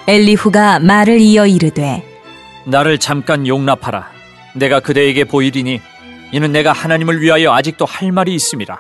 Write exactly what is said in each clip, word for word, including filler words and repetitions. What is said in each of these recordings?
엘리후가 말을 이어 이르되 나를 잠깐 용납하라. 내가 그대에게 보이리니 이는 내가 하나님을 위하여 아직도 할 말이 있음이라.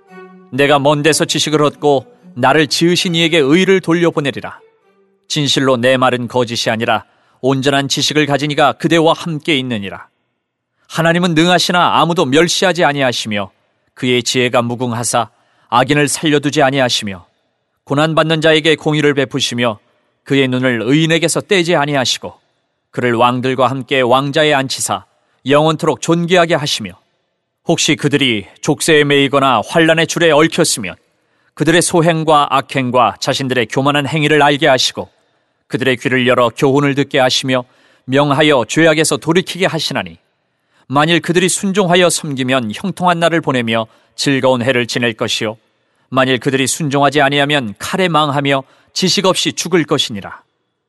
내가 먼 데서 지식을 얻고 나를 지으신 이에게 의를 돌려보내리라. 진실로 내 말은 거짓이 아니라 온전한 지식을 가진 이가 그대와 함께 있느니라. 하나님은 능하시나 아무도 멸시하지 아니하시며 그의 지혜가 무궁하사 악인을 살려두지 아니하시며 고난받는 자에게 공의를 베푸시며 그의 눈을 의인에게서 떼지 아니하시고 그를 왕들과 함께 왕자에 앉히사 영원토록 존귀하게 하시며 혹시 그들이 족쇄에 매이거나 환난의 줄에 얽혔으면 그들의 소행과 악행과 자신들의 교만한 행위를 알게 하시고 그들의 귀를 열어 교훈을 듣게 하시며 명하여 죄악에서 돌이키게 하시나니 만일 그들이 순종하여 섬기면 형통한 날을 보내며 즐거운 해를 지낼 것이요 만일 그들이 순종하지 아니하면 칼에 망하며 지식 없이 죽을 것이니라.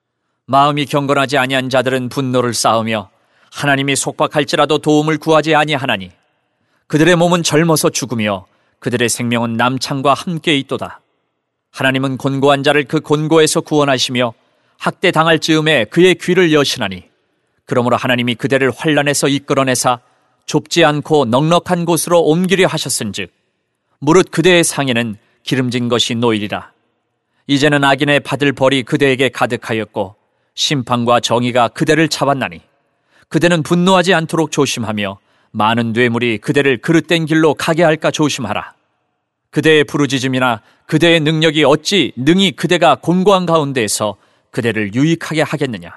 마음이 경건하지 아니한 자들은 분노를 쌓으며 하나님이 속박할지라도 도움을 구하지 아니하나니 그들의 몸은 젊어서 죽으며 그들의 생명은 남창과 함께 있도다. 하나님은 곤고한 자를 그 곤고에서 구원하시며 학대 당할 즈음에 그의 귀를 여시나니 그러므로 하나님이 그대를 환난에서 이끌어내사 좁지 않고 넉넉한 곳으로 옮기려 하셨은즉 무릇 그대의 상에는 기름진 것이 놓이리라. 이제는 악인의 받을 벌이 그대에게 가득하였고 심판과 정의가 그대를 잡았나니 그대는 분노하지 않도록 조심하며 많은 뇌물이 그대를 그릇된 길로 가게 할까 조심하라. 그대의 부르짖음이나 그대의 능력이 어찌 능히 그대가 곤고한 가운데에서 그대를 유익하게 하겠느냐.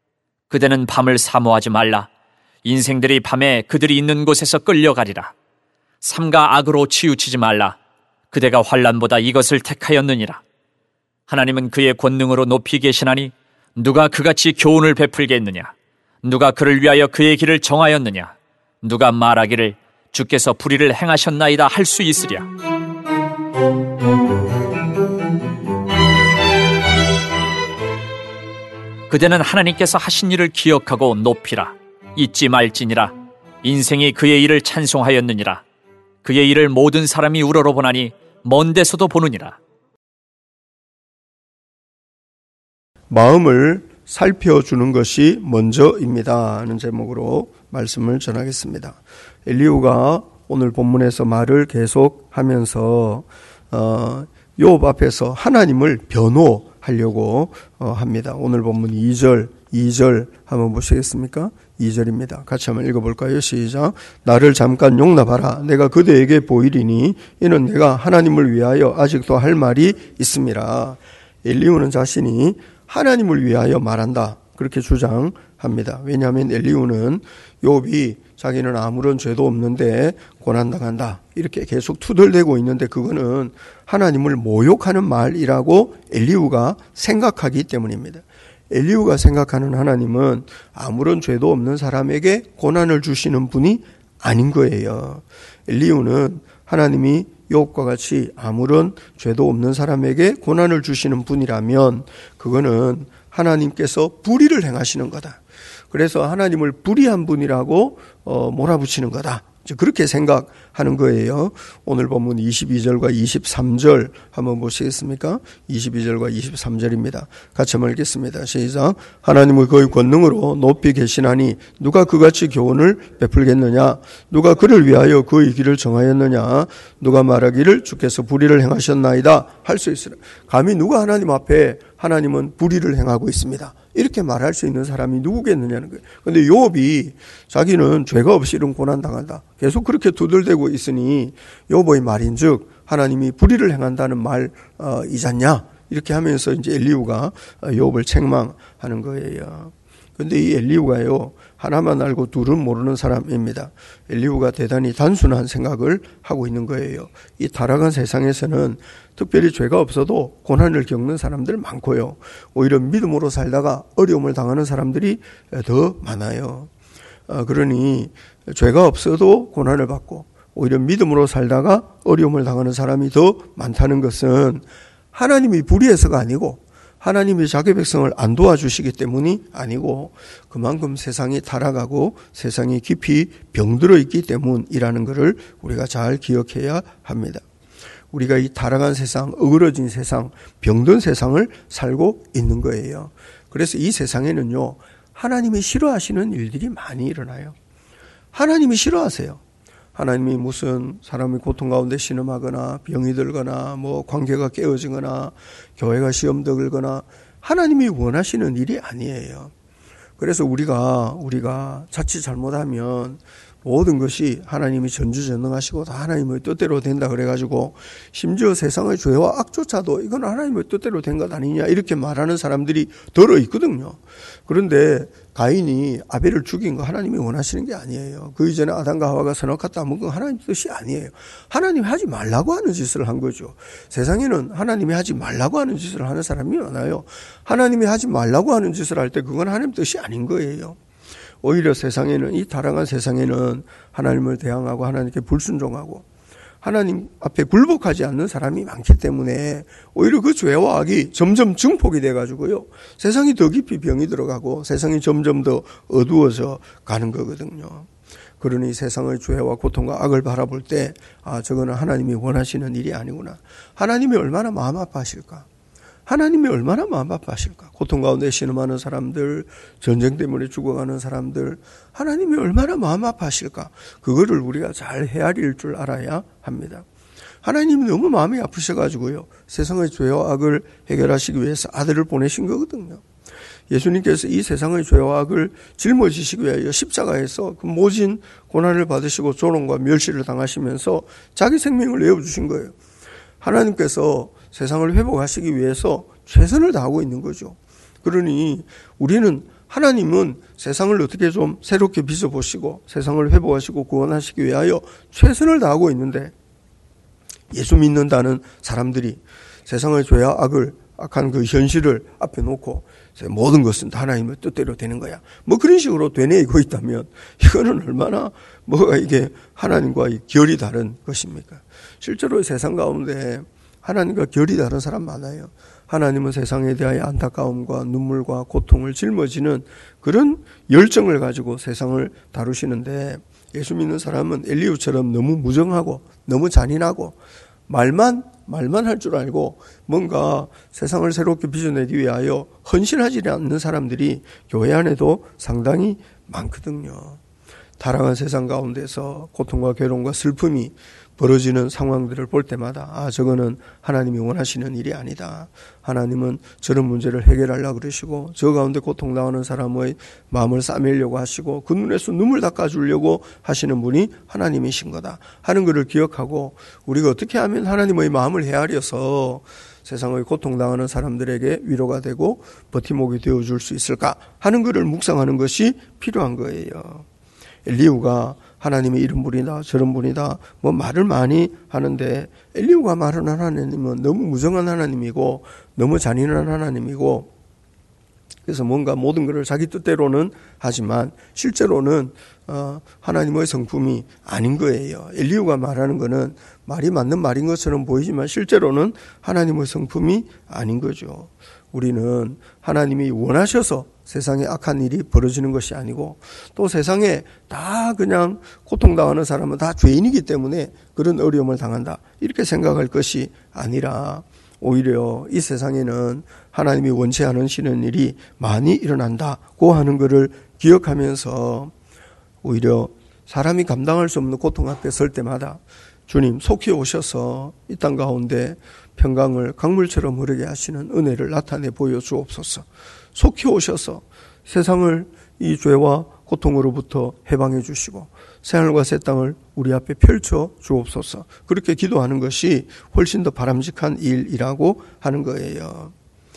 그대는 밤을 사모하지 말라. 인생들이 밤에 그들이 있는 곳에서 끌려가리라. 삼가 악으로 치우치지 말라. 그대가 환난보다 이것을 택하였느니라. 하나님은 그의 권능으로 높이 계시나니 누가 그같이 교훈을 베풀겠느냐. 누가 그를 위하여 그의 길을 정하였느냐. 누가 말하기를 주께서 불의를 행하셨나이다 할 수 있으랴. 그대는 하나님께서 하신 일을 기억하고 높이라. 잊지 말지니라. 인생이 그의 일을 찬송하였느니라. 그의 일을 모든 사람이 우러러보나니 먼 데서도 보느니라. 마음을 살펴주는 것이 먼저입니다 하는 제목으로 말씀을 전하겠습니다. 엘리후가 오늘 본문에서 말을 계속하면서 어, 욥 앞에서 하나님을 변호하려고 어, 합니다. 오늘 본문 이 절, 이 절 한번 보시겠습니까? 이 절입니다. 같이 한번 읽어볼까요? 시작. 나를 잠깐 용납하라. 내가 그대에게 보이리니 이는 내가 하나님을 위하여 아직도 할 말이 있음이라. 엘리후는 자신이 하나님을 위하여 말한다. 그렇게 주장합니다. 왜냐하면 엘리후는 욥이 자기는 아무런 죄도 없는데 고난당한다. 이렇게 계속 투덜대고 있는데 그거는 하나님을 모욕하는 말이라고 엘리후가 생각하기 때문입니다. 엘리후가 생각하는 하나님은 아무런 죄도 없는 사람에게 고난을 주시는 분이 아닌 거예요. 엘리후는 하나님이 욥과 같이 아무런 죄도 없는 사람에게 고난을 주시는 분이라면 그거는 하나님께서 불의를 행하시는 거다. 그래서 하나님을 불의한 분이라고 어, 몰아붙이는 거다. 그렇게 생각하는 거예요. 오늘 본문 이십이 절과 이십삼 절 한번 보시겠습니까? 이십이 절과 이십삼 절입니다. 같이 한번 읽겠습니다. 시작. 하나님의 그의 권능으로 높이 계시나니 누가 그같이 교훈을 베풀겠느냐? 누가 그를 위하여 그의 길을 정하였느냐? 누가 말하기를 주께서 불의를 행하셨나이다 할 수 있으라. 감히 누가 하나님 앞에 하나님은 불의를 행하고 있습니다. 이렇게 말할 수 있는 사람이 누구겠느냐는 거예요. 그런데 욥이 자기는 죄가 없이 이런 고난당한다. 계속 그렇게 두들대고 있으니 욥의 말인즉 하나님이 불의를 행한다는 말이잖냐. 이렇게 하면서 이제 엘리후가 욥을 책망하는 거예요. 그런데 이 엘리후가요, 하나만 알고 둘은 모르는 사람입니다. 엘리후가 대단히 단순한 생각을 하고 있는 거예요. 이 타락한 세상에서는 특별히 죄가 없어도 고난을 겪는 사람들 많고요. 오히려 믿음으로 살다가 어려움을 당하는 사람들이 더 많아요. 그러니 죄가 없어도 고난을 받고 오히려 믿음으로 살다가 어려움을 당하는 사람이 더 많다는 것은 하나님이 불의해서가 아니고 하나님이 자기 백성을 안 도와주시기 때문이 아니고 그만큼 세상이 타락하고 세상이 깊이 병들어 있기 때문이라는 것을 우리가 잘 기억해야 합니다. 우리가 이 타락한 세상, 어그러진 세상, 병든 세상을 살고 있는 거예요. 그래서 이 세상에는요, 하나님이 싫어하시는 일들이 많이 일어나요. 하나님이 싫어하세요. 하나님이 무슨 사람이 고통 가운데 신음하거나 병이 들거나 뭐 관계가 깨어지거나 교회가 시험 들거나 하나님이 원하시는 일이 아니에요. 그래서 우리가 우리가 자칫 잘못하면 모든 것이 하나님이 전지전능하시고 다 하나님의 뜻대로 된다 그래가지고 심지어 세상의 죄와 악조차도 이건 하나님의 뜻대로 된 것 아니냐 이렇게 말하는 사람들이 들어 있거든요. 그런데 가인이 아벨을 죽인 거 하나님이 원하시는 게 아니에요. 그 이전에 아담과 하와가 선악과 따먹은 건 하나님 뜻이 아니에요. 하나님이 하지 말라고 하는 짓을 한 거죠. 세상에는 하나님이 하지 말라고 하는 짓을 하는 사람이 많아요. 하나님이 하지 말라고 하는 짓을 할 때 그건 하나님 뜻이 아닌 거예요. 오히려 세상에는, 이 타락한 세상에는 하나님을 대항하고 하나님께 불순종하고 하나님 앞에 굴복하지 않는 사람이 많기 때문에 오히려 그 죄와 악이 점점 증폭이 돼가지고요. 세상이 더 깊이 병이 들어가고 세상이 점점 더 어두워져 가는 거거든요. 그러니 세상의 죄와 고통과 악을 바라볼 때 아, 저거는 하나님이 원하시는 일이 아니구나. 하나님이 얼마나 마음 아파하실까. 하나님이 얼마나 마음 아파하실까. 고통 가운데 신음하는 사람들, 전쟁 때문에 죽어가는 사람들, 하나님이 얼마나 마음 아파하실까. 그거를 우리가 잘 헤아릴 줄 알아야 합니다. 하나님이 너무 마음이 아프셔가지고요, 세상의 죄와 악을 해결하시기 위해서 아들을 보내신 거거든요. 예수님께서 이 세상의 죄와 악을 짊어지시기 위하여 십자가에서 그 모진 고난을 받으시고 조롱과 멸시를 당하시면서 자기 생명을 내어주신 거예요. 하나님께서 세상을 회복하시기 위해서 최선을 다하고 있는 거죠. 그러니 우리는, 하나님은 세상을 어떻게 좀 새롭게 빚어보시고 세상을 회복하시고 구원하시기 위하여 최선을 다하고 있는데, 예수 믿는다는 사람들이 세상의 죄와 악을, 악한 그 현실을 앞에 놓고 모든 것은 다 하나님의 뜻대로 되는 거야, 뭐 그런 식으로 되뇌이고 있다면 이거는 얼마나 뭐가 이게 하나님과 결이 다른 것입니까? 실제로 세상 가운데 하나님과 결이 다른 사람 많아요. 하나님은 세상에 대하여 안타까움과 눈물과 고통을 짊어지는 그런 열정을 가지고 세상을 다루시는데, 예수 믿는 사람은 엘리후처럼 너무 무정하고 너무 잔인하고 말만 말만 할 줄 알고 뭔가 세상을 새롭게 빚어내기 위하여 헌신하지 않는 사람들이 교회 안에도 상당히 많거든요. 타락한 세상 가운데서 고통과 괴로움과 슬픔이 벌어지는 상황들을 볼 때마다 아, 저거는 하나님이 원하시는 일이 아니다. 하나님은 저런 문제를 해결하려고 그러시고 저 가운데 고통당하는 사람의 마음을 싸매려고 하시고 그 눈에서 눈물 닦아주려고 하시는 분이 하나님이신 거다 하는 것을 기억하고, 우리가 어떻게 하면 하나님의 마음을 헤아려서 세상의 고통당하는 사람들에게 위로가 되고 버팀목이 되어줄 수 있을까 하는 것을 묵상하는 것이 필요한 거예요. 엘리후가 하나님의 이런 분이다 저런 분이다 뭐 말을 많이 하는데, 엘리후가 말하는 하나님은 너무 무정한 하나님이고 너무 잔인한 하나님이고, 그래서 뭔가 모든 것을 자기 뜻대로는 하지만 실제로는 어, 하나님의 성품이 아닌 거예요. 엘리후가 말하는 거는 말이 맞는 말인 것처럼 보이지만 실제로는 하나님의 성품이 아닌 거죠. 우리는 하나님이 원하셔서 세상에 악한 일이 벌어지는 것이 아니고, 또 세상에 다 그냥 고통당하는 사람은 다 죄인이기 때문에 그런 어려움을 당한다 이렇게 생각할 것이 아니라, 오히려 이 세상에는 하나님이 원치 않으시는 일이 많이 일어난다고 하는 것을 기억하면서 오히려 사람이 감당할 수 없는 고통 앞에 설 때마다 주님 속히 오셔서 이 땅 가운데 평강을 강물처럼 흐르게 하시는 은혜를 나타내 보여주옵소서. 속히 오셔서 세상을 이 죄와 고통으로부터 해방해 주시고 새하늘과 새 땅을 우리 앞에 펼쳐 주옵소서. 그렇게 기도하는 것이 훨씬 더 바람직한 일이라고 하는 거예요.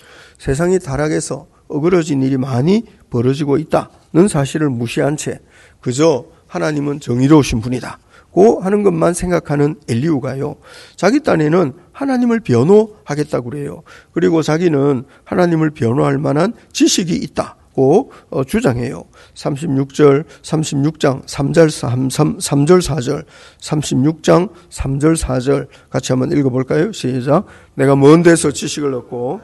세상이 타락해서 어그러진 일이 많이 벌어지고 있다는 사실을 무시한 채 그저 하나님은 정의로우신 분이다 고 하는 것만 생각하는 엘리후가요, 자기 딴에는 하나님을 변호하겠다고 그래요. 그리고 자기는 하나님을 변호할 만한 지식이 있다고 주장해요. 삼십육 절, 삼십육 장 삼 절, 삼 절, 사 절, 삼십육 장 삼 절, 사 절 같이 한번 읽어볼까요? 시작. 내가 먼 데서 지식을 얻고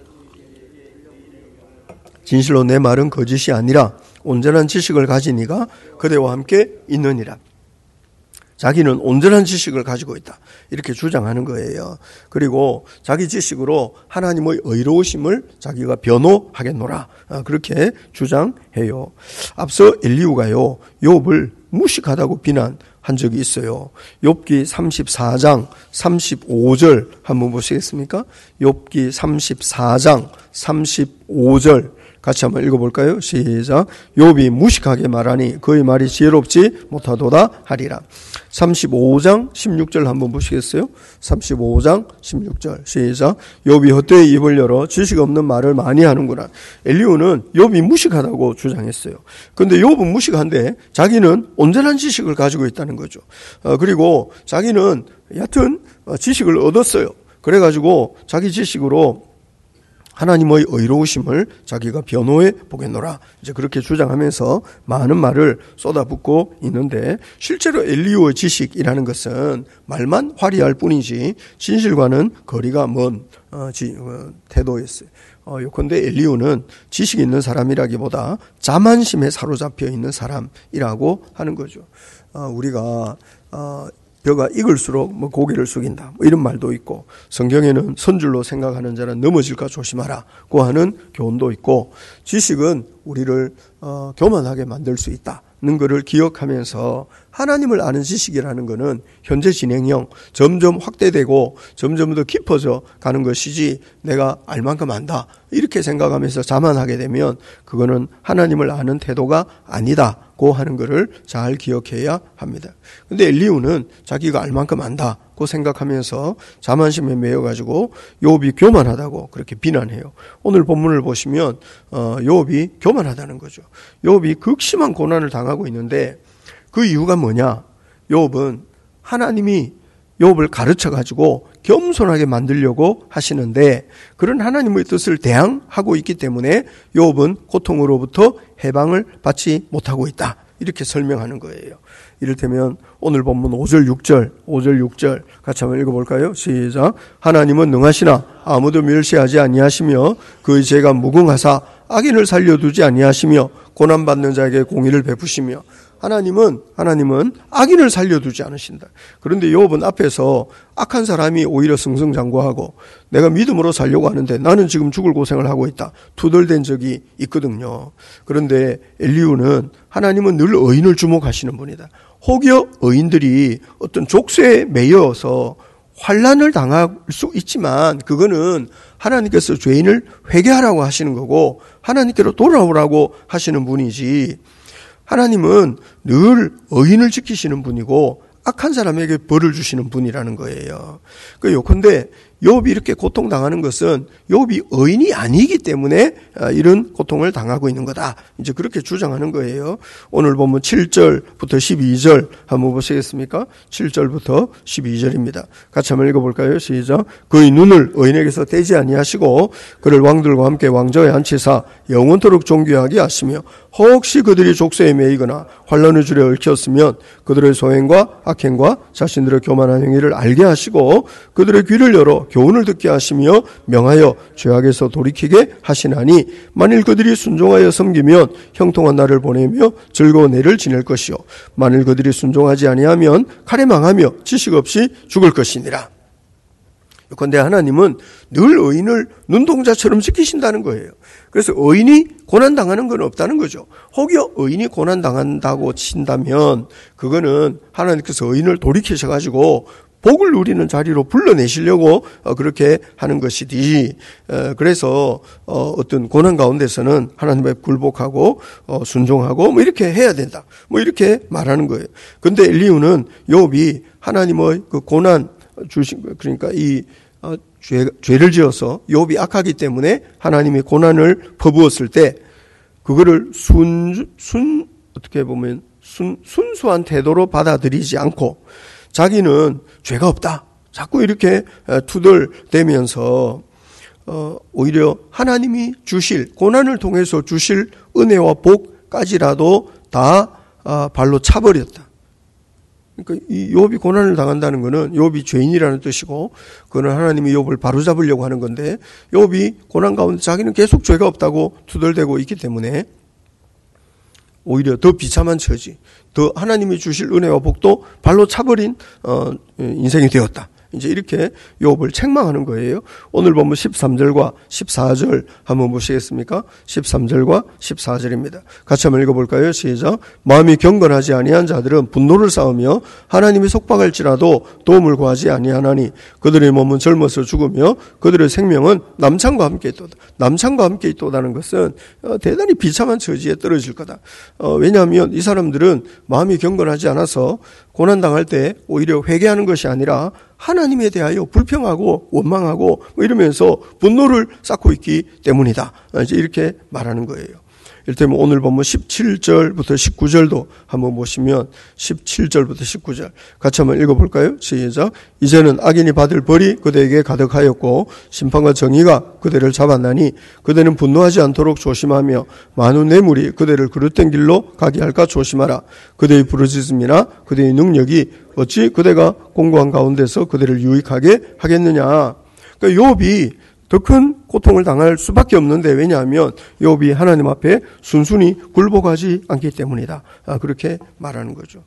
진실로 내 말은 거짓이 아니라 온전한 지식을 가진 이가 그대와 함께 있느니라. 자기는 온전한 지식을 가지고 있다. 이렇게 주장하는 거예요. 그리고 자기 지식으로 하나님의 의로우심을 자기가 변호하겠노라. 그렇게 주장해요. 앞서 엘리후가요, 욥을 무식하다고 비난한 적이 있어요. 욥기 삼십사 장 삼십오 절 한번 보시겠습니까? 욥기 삼십사 장 삼십오 절 같이 한번 읽어볼까요? 시작. 욥이 무식하게 말하니 그의 말이 지혜롭지 못하도다 하리라. 삼십오 장 십육 절 한번 보시겠어요? 삼십오 장 십육 절 시작. 욥이 헛되이 입을 열어 지식 없는 말을 많이 하는구나. 엘리후는 욥이 무식하다고 주장했어요. 그런데 욥은 무식한데 자기는 온전한 지식을 가지고 있다는 거죠. 어, 그리고 자기는 여하튼 지식을 얻었어요. 그래가지고 자기 지식으로 하나님의 의로우심을 자기가 변호해 보겠노라. 이제 그렇게 주장하면서 많은 말을 쏟아붓고 있는데, 실제로 엘리후의 지식이라는 것은 말만 화려할 뿐이지 진실과는 거리가 먼 어, 지, 어, 태도였어요. 어, 요컨대 엘리후는 지식 있는 사람이라기보다 자만심에 사로잡혀 있는 사람이라고 하는 거죠. 어, 우리가 어, 벼가 익을수록 뭐 고개를 숙인다, 뭐 이런 말도 있고, 성경에는 선줄로 생각하는 자는 넘어질까 조심하라고 하는 교훈도 있고, 지식은 우리를 어, 교만하게 만들 수 있다는 것을 기억하면서 하나님을 아는 지식이라는 것은 현재 진행형, 점점 확대되고 점점 더 깊어져 가는 것이지 내가 알 만큼 안다 이렇게 생각하면서 자만하게 되면 그거는 하나님을 아는 태도가 아니다고 하는 것을 잘 기억해야 합니다. 그런데 엘리후는 자기가 알 만큼 안다고 생각하면서 자만심에 매여가지고 욥이 교만하다고 그렇게 비난해요. 오늘 본문을 보시면 어, 욥이 교만하다는 거죠. 욥이 극심한 고난을 당하고 있는데 그 이유가 뭐냐? 욥은 하나님이 욥을 가르쳐가지고 겸손하게 만들려고 하시는데 그런 하나님의 뜻을 대항하고 있기 때문에 욥은 고통으로부터 해방을 받지 못하고 있다. 이렇게 설명하는 거예요. 이를테면 오늘 본문 오 절 육 절 오 절 육 절 같이 한번 읽어볼까요? 시작. 하나님은 능하시나 아무도 멸시하지 아니하시며 그의 죄가 무궁하사 악인을 살려두지 아니하시며 고난받는 자에게 공의를 베푸시며. 하나님은 하나님은 악인을 살려두지 않으신다. 그런데 욥은 앞에서 악한 사람이 오히려 승승장구하고 내가 믿음으로 살려고 하는데 나는 지금 죽을 고생을 하고 있다, 투덜댄 적이 있거든요. 그런데 엘리후는 하나님은 늘 의인을 주목하시는 분이다. 혹여 의인들이 어떤 족쇄에 매여서 환난을 당할 수 있지만 그거는 하나님께서 죄인을 회개하라고 하시는 거고 하나님께로 돌아오라고 하시는 분이지, 하나님은 늘 의인을 지키시는 분이고 악한 사람에게 벌을 주시는 분이라는 거예요. 그 요컨대 욥이 이렇게 고통당하는 것은 욥이 의인이 아니기 때문에 이런 고통을 당하고 있는 거다. 이제 그렇게 주장하는 거예요. 오늘 보면 칠 절부터 십이 절 한번 보시겠습니까? 칠 절부터 십이 절입니다. 같이 한번 읽어볼까요? 시작. 그의 눈을 의인에게서 떼지 아니하시고 그를 왕들과 함께 왕좌에 앉히사 영원토록 존귀하게 하시며 혹시 그들이 족쇄에 매이거나 환난의 줄에 얽혔으면 그들의 소행과 악행과 자신들의 교만한 행위를 알게 하시고 그들의 귀를 열어 교훈을 듣게 하시며 명하여 죄악에서 돌이키게 하시나니 만일 그들이 순종하여 섬기면 형통한 날을 보내며 즐거운 해를 지낼 것이요 만일 그들이 순종하지 아니하면 칼에 망하며 지식 없이 죽을 것이니라. 그런데 하나님은 늘 의인을 눈동자처럼 지키신다는 거예요. 그래서 의인이 고난당하는 건 없다는 거죠. 혹여 의인이 고난당한다고 친다면 그거는 하나님께서 의인을 돌이키셔가지고 복을 누리는 자리로 불러내시려고 그렇게 하는 것이지, 그래서 어떤 고난 가운데서는 하나님의 굴복하고 순종하고 뭐 이렇게 해야 된다, 뭐 이렇게 말하는 거예요. 근데 엘리후는 욥이 하나님의 그 고난 주신, 그러니까 이 죄, 죄를 지어서 욥이 악하기 때문에 하나님이 고난을 퍼부었을 때 그거를 순, 순 어떻게 보면 순, 순수한 태도로 받아들이지 않고 자기는 죄가 없다, 자꾸 이렇게 투덜대면서 어, 오히려 하나님이 주실, 고난을 통해서 주실 은혜와 복까지라도 다 어, 발로 차버렸다. 그러니까 이 욥이 고난을 당한다는 것은 욥이 죄인이라는 뜻이고 그는 하나님이 욥을 바로잡으려고 하는 건데, 욥이 고난 가운데 자기는 계속 죄가 없다고 투덜대고 있기 때문에 오히려 더 비참한 처지, 더 하나님이 주실 은혜와 복도 발로 차버린 어, 인생이 되었다. 이제 이렇게 욥을 책망하는 거예요. 오늘 보면 십삼 절과 십사 절 한번 보시겠습니까? 십삼 절과 십사 절입니다. 같이 한번 읽어볼까요? 시작. 마음이 경건하지 아니한 자들은 분노를 쌓으며 하나님이 속박할지라도 도움을 구하지 아니하나니 그들의 몸은 젊어서 죽으며 그들의 생명은 남창과 함께 있도다. 남창과 함께 있도다는 것은 대단히 비참한 처지에 떨어질 거다. 어, 왜냐하면 이 사람들은 마음이 경건하지 않아서 고난당할 때 오히려 회개하는 것이 아니라 하나님에 대하여 불평하고 원망하고 뭐 이러면서 분노를 쌓고 있기 때문이다. 이제 이렇게 말하는 거예요. 이를테면 오늘 보면 십칠 절부터 십구 절도 한번 보시면 십칠 절부터 십구 절 같이 한번 읽어볼까요? 시작. 이제는 악인이 받을 벌이 그대에게 가득하였고 심판과 정의가 그대를 잡았나니 그대는 분노하지 않도록 조심하며 많은 뇌물이 그대를 그릇된 길로 가게 할까 조심하라. 그대의 부르짖음이나 그대의 능력이 어찌 그대가 공고한 가운데서 그대를 유익하게 하겠느냐. 그러니까 욥이 더 큰 고통을 당할 수밖에 없는데 왜냐하면 욥이 하나님 앞에 순순히 굴복하지 않기 때문이다. 아, 그렇게 말하는 거죠.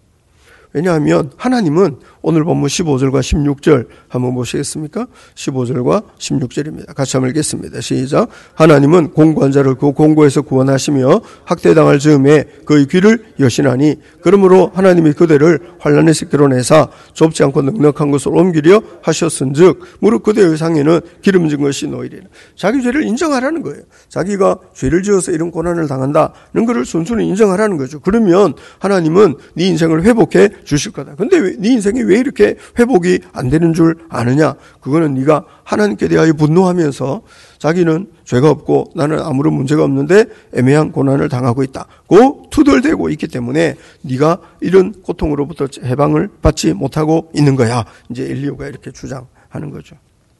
왜냐하면 하나님은 오늘 본문 십오 절과 십육 절 한번 보시겠습니까? 십오 절과 십육 절입니다. 같이 한번 읽겠습니다. 시작. 하나님은 공고한 자를 그 공고에서 구원하시며 학대당할 즈음에 그의 귀를 여시나니 그러므로 하나님이 그대를 환난에서 끌어내사 좁지 않고 넉넉한 곳을 옮기려 하셨은즉 무릇 그대의 상에는 기름진 것이 놓이리라. 자기 죄를 인정하라는 거예요. 자기가 죄를 지어서 이런 고난을 당한다는 것을 순순히 인정하라는 거죠. 그러면 하나님은 네 인생을 회복해 주실 거다. 근데 왜, 네 인생이 왜 이렇게 회복이 안 되는 줄 아느냐? 그거는 네가 하나님께 대하여 분노하면서 자기는 죄가 없고 나는 아무런 문제가 없는데 애매한 고난을 당하고 있다고 투덜대고 있기 때문에 네가 이런 고통으로부터 해방을 받지 못하고 있는 거야. 이제 엘리후가 이렇게 주장하는 거죠.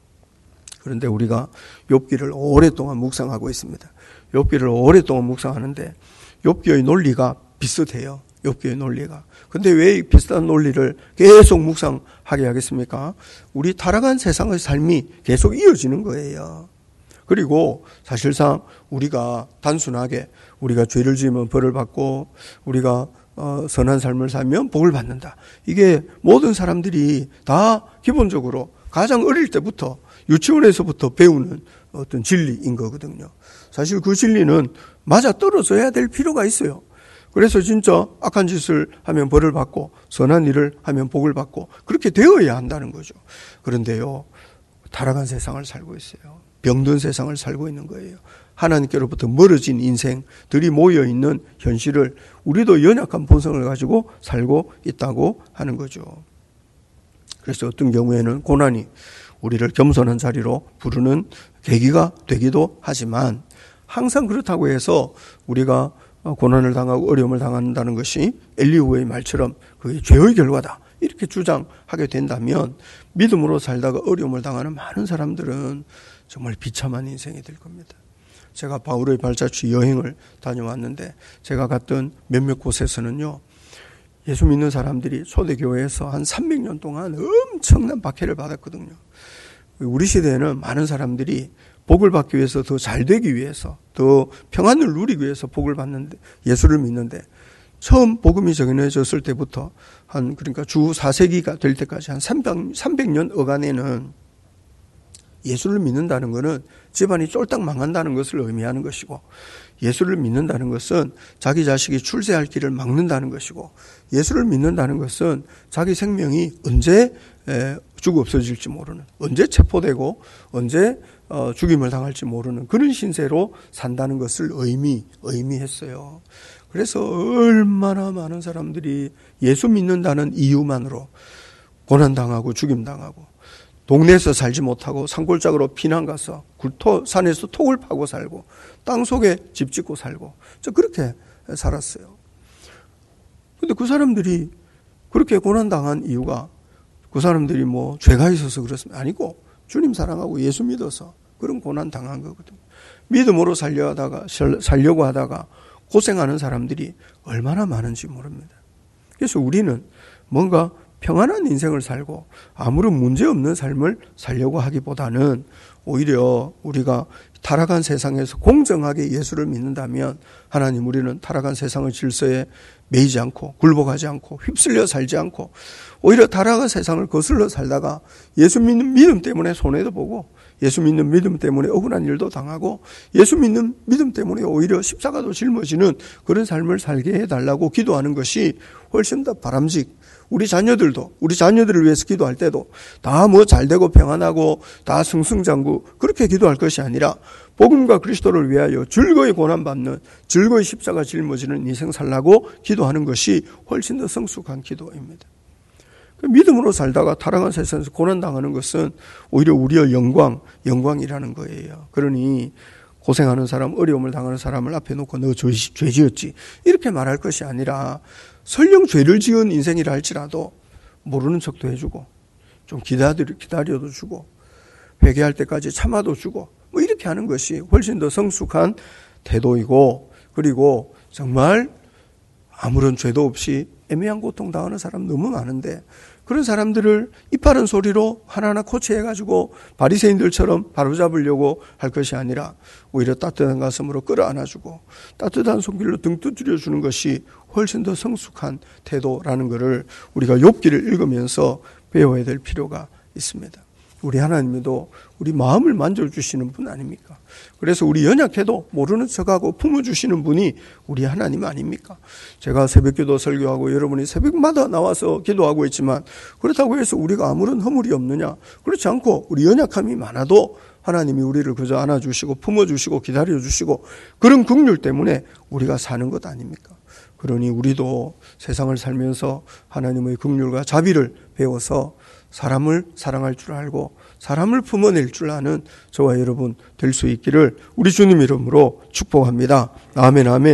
그런데 우리가 욥기를 오랫동안 묵상하고 있습니다. 욥기를 오랫동안 묵상하는데 욥기의 논리가 비슷해요. 욥기의 논리가. 근데 왜 비슷한 논리를 계속 묵상하게 하겠습니까? 우리 타락한 세상의 삶이 계속 이어지는 거예요. 그리고 사실상 우리가 단순하게 우리가 죄를 지으면 벌을 받고 우리가 어, 선한 삶을 살면 복을 받는다. 이게 모든 사람들이 다 기본적으로 가장 어릴 때부터 유치원에서부터 배우는 어떤 진리인 거거든요. 사실 그 진리는 맞아 떨어져야 될 필요가 있어요. 그래서 진짜 악한 짓을 하면 벌을 받고 선한 일을 하면 복을 받고 그렇게 되어야 한다는 거죠. 그런데요, 타락한 세상을 살고 있어요. 병든 세상을 살고 있는 거예요. 하나님께로부터 멀어진 인생들이 모여있는 현실을 우리도 연약한 본성을 가지고 살고 있다고 하는 거죠. 그래서 어떤 경우에는 고난이 우리를 겸손한 자리로 부르는 계기가 되기도 하지만 항상 그렇다고 해서 우리가 고난을 당하고 어려움을 당한다는 것이 엘리후의 말처럼 그게 죄의 결과다 이렇게 주장하게 된다면 믿음으로 살다가 어려움을 당하는 많은 사람들은 정말 비참한 인생이 될 겁니다. 제가 바울의 발자취 여행을 다녀왔는데 제가 갔던 몇몇 곳에서는요, 예수 믿는 사람들이 초대교회에서 한 삼백 년 동안 엄청난 박해를 받았거든요. 우리 시대에는 많은 사람들이 복을 받기 위해서 더 잘 되기 위해서 더 평안을 누리기 위해서 복을 받는데 예수를 믿는데 처음 복음이 전해졌을 때부터 한 그러니까 주 사 세기가 될 때까지 한 삼백 년 어간에는 예수를 믿는다는 것은 집안이 쫄딱 망한다는 것을 의미하는 것이고 예수를 믿는다는 것은 자기 자식이 출세할 길을 막는다는 것이고 예수를 믿는다는 것은 자기 생명이 언제 죽어 없어질지 모르는 언제 체포되고 언제 죽임을 당할지 모르는 그런 신세로 산다는 것을 의미, 의미했어요. 그래서 얼마나 많은 사람들이 예수 믿는다는 이유만으로 고난당하고 죽임당하고 동네에서 살지 못하고 산골짜기로 피난 가서 굴토, 산에서 톡을 파고 살고 땅 속에 집 짓고 살고 저 그렇게 살았어요. 그런데 그 사람들이 그렇게 고난당한 이유가 그 사람들이 뭐 죄가 있어서 그렇습니다. 아니고 주님 사랑하고 예수 믿어서 그런 고난 당한 거거든요. 믿음으로 살려 하다가, 살려고 하다가 고생하는 사람들이 얼마나 많은지 모릅니다. 그래서 우리는 뭔가 평안한 인생을 살고 아무런 문제 없는 삶을 살려고 하기보다는 오히려 우리가 타락한 세상에서 공정하게 예수를 믿는다면 하나님, 우리는 타락한 세상의 질서에 매이지 않고 굴복하지 않고 휩쓸려 살지 않고 오히려 타락한 세상을 거슬러 살다가 예수 믿는 믿음 때문에 손해도 보고 예수 믿는 믿음 때문에 억울한 일도 당하고 예수 믿는 믿음 때문에 오히려 십자가도 짊어지는 그런 삶을 살게 해달라고 기도하는 것이 훨씬 더 바람직, 우리 자녀들도 우리 자녀들을 위해서 기도할 때도 다 뭐 잘되고 평안하고 다 승승장구 그렇게 기도할 것이 아니라 복음과 그리스도를 위하여 즐거이 고난받는, 즐거이 십자가 짊어지는 인생 살라고 기도하는 것이 훨씬 더 성숙한 기도입니다. 믿음으로 살다가 타락한 세상에서 고난당하는 것은 오히려 우리의 영광, 영광이라는 거예요. 그러니 고생하는 사람, 어려움을 당하는 사람을 앞에 놓고 너 죄 지었지 이렇게 말할 것이 아니라 설령 죄를 지은 인생이라 할지라도 모르는 척도 해주고 좀 기다려, 기다려도 주고 회개할 때까지 참아도 주고 뭐 이렇게 하는 것이 훨씬 더 성숙한 태도이고, 그리고 정말 아무런 죄도 없이 애매한 고통 당하는 사람 너무 많은데 그런 사람들을 이빠른 소리로 하나하나 코치해가지고 바리새인들처럼 바로잡으려고 할 것이 아니라 오히려 따뜻한 가슴으로 끌어안아주고 따뜻한 손길로 등 두드려주는 것이 훨씬 더 성숙한 태도라는 것을 우리가 욥기를 읽으면서 배워야 될 필요가 있습니다. 우리 하나님도 우리 마음을 만져주시는 분 아닙니까? 그래서 우리 연약해도 모르는 척하고 품어주시는 분이 우리 하나님 아닙니까? 제가 새벽기도 설교하고 여러분이 새벽마다 나와서 기도하고 있지만 그렇다고 해서 우리가 아무런 허물이 없느냐? 그렇지 않고 우리 연약함이 많아도 하나님이 우리를 그저 안아주시고 품어주시고 기다려주시고 그런 긍휼 때문에 우리가 사는 것 아닙니까? 그러니 우리도 세상을 살면서 하나님의 긍휼과 자비를 배워서 사람을 사랑할 줄 알고 사람을 품어낼 줄 아는 저와 여러분 될 수 있기를 우리 주님 이름으로 축복합니다. 아멘, 아멘.